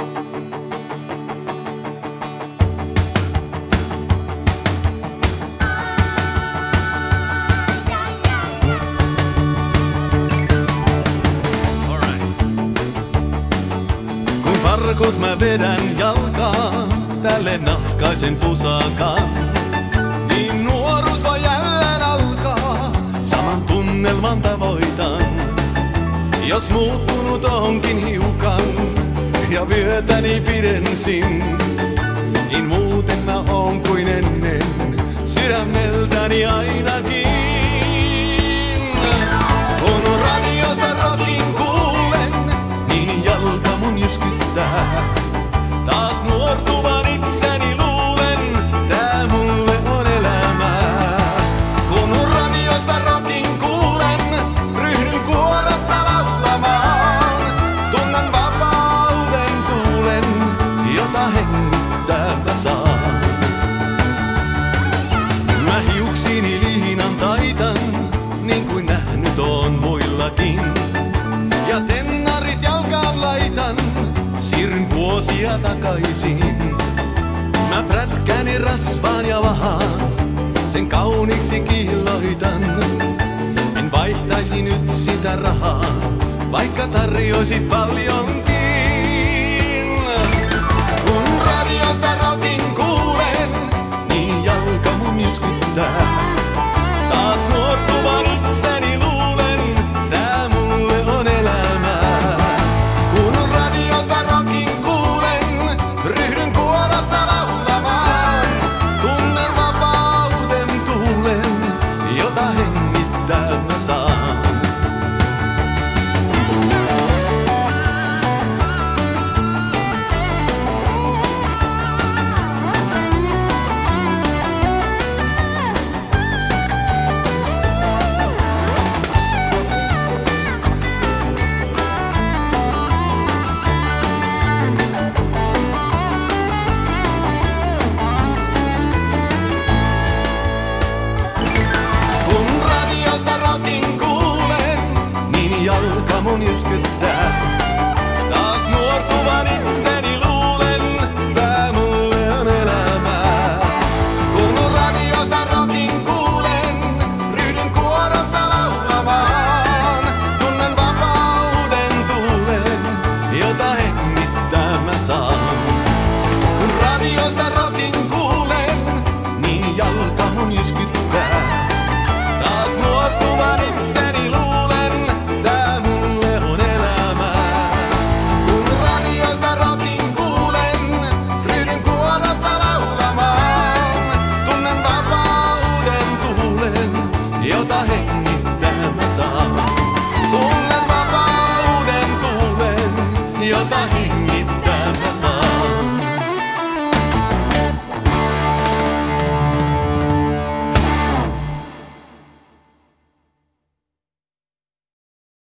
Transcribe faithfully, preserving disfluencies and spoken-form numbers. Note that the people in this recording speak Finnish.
Kun mä vedän jalkaa tälle nahkaisen pusakaan, niin nuoruus voi jälleen alkaa, saman tunnelman tavoitan. Jos muuttunut onkin hiukan ja vyötäni pidensin, niin muuten mä oon kuin ennen, sydämeltäni ainakin. Kun radiosta rockin kuulen, niin jalka mun jyskyttää. Taas nuortuvan itseni luulen, tää mulle on elämää. Kun radiosta rockin kuulen, ryhdyn kuorossa laulamaan. Tunnen vapauden tuulen, jota hengittää mä saan. Mä hiuksiini lihinan taitan, niin kuin nähnyt oon muillakin. Ja tennarit jalkaan laitan, siirryn vuosia takaisin. Mä prätkäni rasvaan ja vahaan, sen kauniiksi kiilloitan. En vaihtaisi nyt sitä rahaa, vaikka tarjoisit paljonkin. Kun radiosta rockin kuulen, niin jalka mun jyskyttää. Taas nuortuvan itseni luulen, tää mulle on elämää. Kun radiosta rockin kuulen, ryhdyn kuorossa laulamaan. Tunnen vapauden tuulen, jota hengittää mä saan. Jalka mun jyskyttää, taas nuortuvan itse